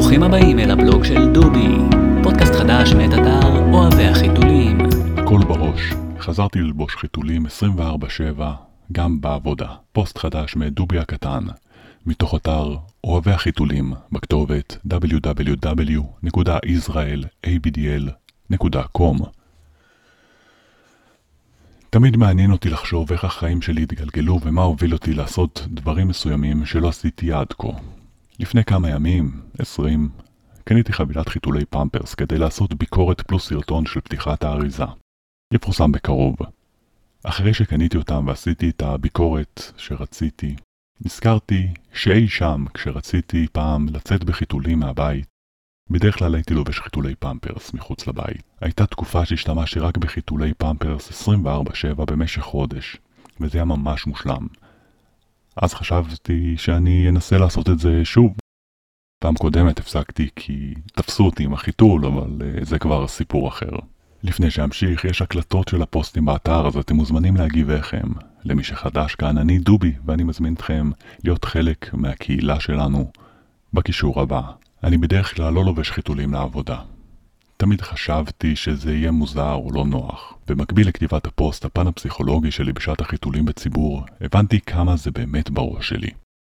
ברוכים הבאים אל הבלוג של דובי, פודקאסט חדש מאת אתר אוהבי החיתולים. הכל בראש, חזרתי ללבוש חיתולים 24/7 גם בעבודה. פוסט חדש מאת דובי הקטן, מתוך אתר אוהבי החיתולים בכתובת www.israelabdl.com. תמיד מעניין אותי לחשוב איך החיים שלי התגלגלו ומה הוביל אותי לעשות דברים מסוימים שלא עשיתי עד כה. לפני כמה ימים, 20, קניתי חבילת חיתולי פמפרס כדי לעשות ביקורת פלוס סרטון של פתיחת האריזה. יפורסם בקרוב. אחרי שקניתי אותם ועשיתי את הביקורת שרציתי, נזכרתי שאי שם כשרציתי פעם לצאת בחיתולים מהבית, בדרך כלל הייתי לובש חיתולי פמפרס מחוץ לבית. הייתה תקופה שהשתמשתי רק בחיתולי פמפרס 24/7 במשך חודש, וזה היה ממש מושלם. אז חשבתי שאני אנסה לעשות את זה שוב. פעם קודמת הפסקתי כי תפסו אותי עם החיתול, אבל זה כבר סיפור אחר. לפני שאמשיך, יש הקלטות של הפוסטים באתר, אז אתם מוזמנים להגיב לכם. למי שחדש כאן, אני דובי, ואני מזמין אתכם להיות חלק מהקהילה שלנו בקישור הבא. אני בדרך כלל לא לובש חיתולים לעבודה. תמיד חשבתי שזה יהיה מוזר או לא נוח. במקביל לכתיבת הפוסט, הפן הפסיכולוגי שלי בשעת החיתולים בציבור, הבנתי כמה זה באמת בראש שלי.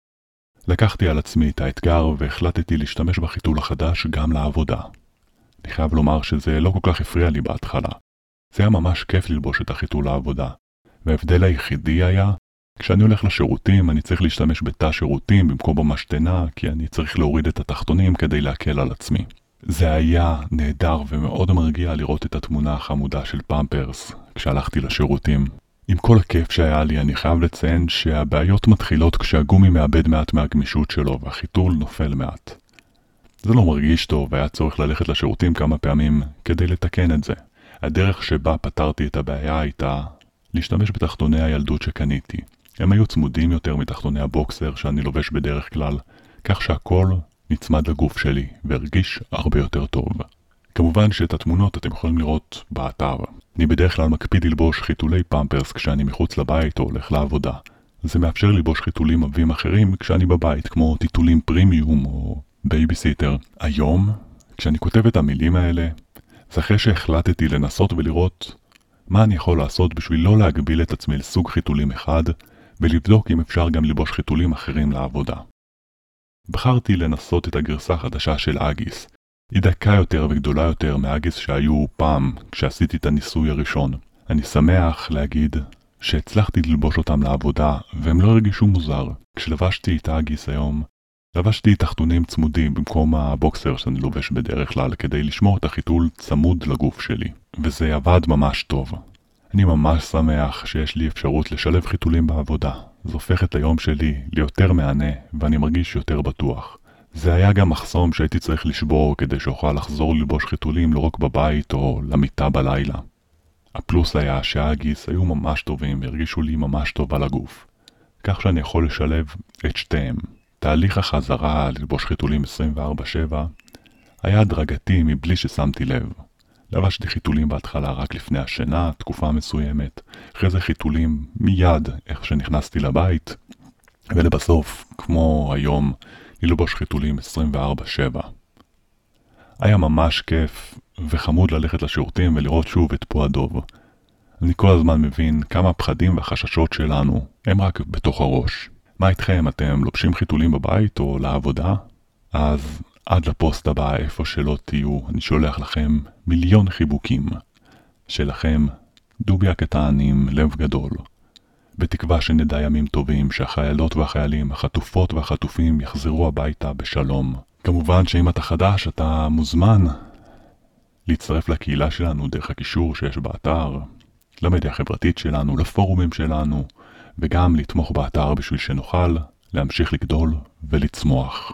לקחתי על עצמי את האתגר והחלטתי להשתמש בחיתול החדש גם לעבודה. אני חייב לומר שזה לא כל כך הפריע לי בהתחלה. זה היה ממש כיף ללבוש את החיתול לעבודה. וההבדל היחידי היה, כשאני הולך לשירותים אני צריך להשתמש בתא שירותים במקום במשתנה, כי אני צריך להוריד את התחתונים כדי להקל על עצמי. זה היה נהדר ומאוד מרגיע לראות את התמונה החמודה של פמפרס כשהלכתי לשירותים. עם כל הכיף שהיה לי, אני חייב לציין שהבעיות מתחילות כשהגומי מאבד מעט מהגמישות שלו והחיתול נופל מעט. זה לא מרגיש טוב והיה צורך ללכת לשירותים כמה פעמים כדי לתקן את זה. הדרך שבה פתרתי את הבעיה הייתה להשתמש בתחתוני הילדות שקניתי. הם היו צמודים יותר מתחתוני הבוקסר שאני לובש בדרך כלל, כך שהכל נצמד לגוף שלי והרגיש הרבה יותר טוב. כמובן שאת התמונות אתם יכולים לראות באתר. אני בדרך כלל מקפיד ללבוש חיתולי פמפרס כשאני מחוץ לבית או הולך לעבודה. זה מאפשר ללבוש חיתולים עבים אחרים כשאני בבית, כמו טיטולים פרימיום או בייביסיטר. היום, כשאני כותב את המילים האלה, זה אחרי שהחלטתי לנסות ולראות מה אני יכול לעשות בשביל לא להגביל את עצמי לסוג חיתולים אחד, ולבדוק אם אפשר גם ללבוש חיתולים אחרים לעבודה. בחרתי לנסות את הגרסה החדשה של אגיס. היא דקה יותר וגדולה יותר מהאגיס שהיו פעם כשעשיתי את הניסוי הראשון. אני שמח להגיד שהצלחתי ללבוש אותם לעבודה והם לא הרגישו מוזר. כשלבשתי את האגיס היום, לבשתי תחתונים צמודים במקום הבוקסר שאני לובש בדרך כלל כדי לשמור את החיתול צמוד לגוף שלי. וזה עבד ממש טוב. אני ממש שמח שיש לי אפשרות לשלב חיתולים בעבודה. זה הופך את היום שלי ליותר מענה ואני מרגיש יותר בטוח. זה היה גם מחסום שהייתי צריך לשבור כדי שאוכל לחזור ללבוש חיתולים לא רק בבית או למיטה בלילה. הפלוס היה שהאגיס היו ממש טובים והרגישו לי ממש טוב על הגוף. כך שאני יכול לשלב את שתיהם. תהליך החזרה ללבוש חיתולים 24/7 היה הדרגתי מבלי ששמתי לב. לבשתי חיתולים בהתחלה רק לפני השינה, תקופה מסוימת, אחרי זה חיתולים מיד איך שנכנסתי לבית, ולבסוף, כמו היום, ללבוש חיתולים 24/7. היה ממש כיף וחמוד ללכת לשירותים ולראות שוב את פה הדוב. אני כל הזמן מבין כמה הפחדים והחששות שלנו הם רק בתוך הראש. מה איתכם? אתם לובשים חיתולים בבית או לעבודה? אז עד לפוסט הבא, איפה שלא תהיו, אני שולח לכם מיליון חיבוקים. שלכם, דובי הקטן עם לב גדול. בתקווה שנדע ימים טובים, שהחיילות והחיילים, החטופות והחטופים יחזרו הביתה בשלום. כמובן שאם אתה חדש, אתה מוזמן להצטרף לקהילה שלנו דרך הקישור שיש באתר, למדיה החברתית שלנו, לפורומים שלנו, וגם לתמוך באתר בשביל שנוכל להמשיך לגדול ולצמוח.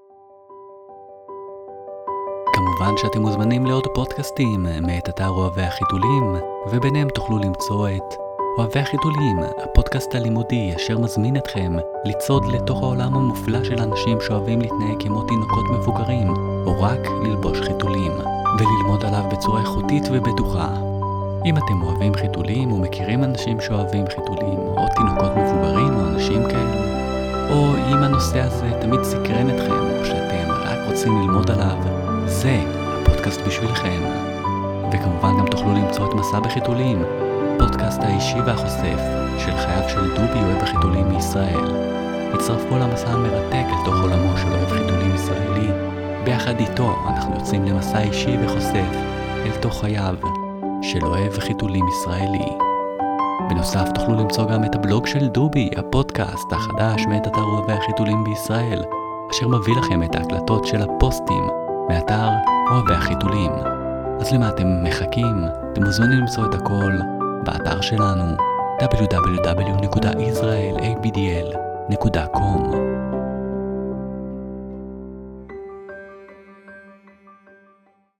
כמובן שאתם מוזמנים לעוד פודקאסטים מאת אתר אוהבי החיתולים, וביניהם תוכלו למצוא את אוהבי החיתולים, הפודקאסט הלימודי אשר מזמין אתכם לצעוד לתוך העולם המופלא של אנשים שאוהבים להתנהג כמו תינוקות מבוגרים, או רק ללבוש חיתולים, וללמוד עליו בצורה איכותית ובטוחה. אם אתם אוהבים חיתולים או מכירים אנשים שאוהבים חיתולים, או תינוקות מבוגרים או אנשים כאלו, או אם הנושא הזה תמיד סקרן אתכם, או שאתם רק רוצים ללמוד עליו, זה הפודקאסט בשבילכם. וכמובן גם תוכלו למצוא את מסע בחיתולים, פודקאסט האישי והחושף של חייו של דובי אוהב החיתולים מישראל. הצטרפו למסע המרתק אל תוך עולמו של אוהב חיתולים ישראלי. ביחד איתו אנחנו יוצאים למסע אישי וחושף אל תוך חייו של אוהב חיתולים ישראלי. בנוסף תוכלו למצוא גם את הבלוג של דובי, הפודקאסט החדש מאת אתר אוהבי החיתולים בישראל, אשר מביא לכם את ההקלטות של הפוסטים מאתר אוהבי החיתולים. אז למה אתם מחכים? אתם מוזמנים למצוא את הכל באתר שלנו www.israelabdl.com.